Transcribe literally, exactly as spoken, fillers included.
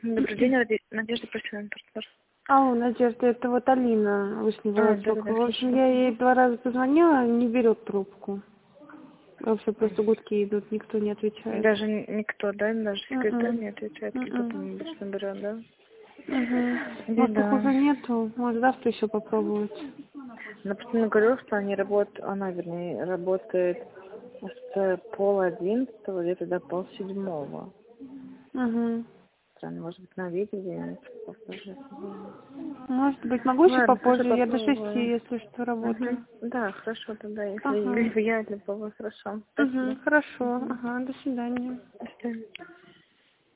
Добрый день, Ради- Надежда Профессиональный партнер. Алло, Надежда, это вот Алина Вышнего А, да, да, да, В общем, слушаю. я ей два раза позвонила, не берет трубку. Вообще просто гудки идут, никто не отвечает. Даже н- никто, да, даже секретарь М-м. не отвечает, или кто М-м. там обычно берет, да? Угу. Может, их Беда. уже нету, может, завтра еще попробовать. Она постоянно говорила, что они работают, она, вернее, работает с пол одиннадцатого где-то до пол седьмого. Угу. Странно, может быть, на видео попозже. Может быть, могу еще Ладно, хорошо, попозже, я до шести, попробую. если что, работаю. Угу. Да, хорошо тогда, если Ага. либо я, либо вы, хорошо. Угу, Спасибо. хорошо, Угу. ага, до свидания. До свидания.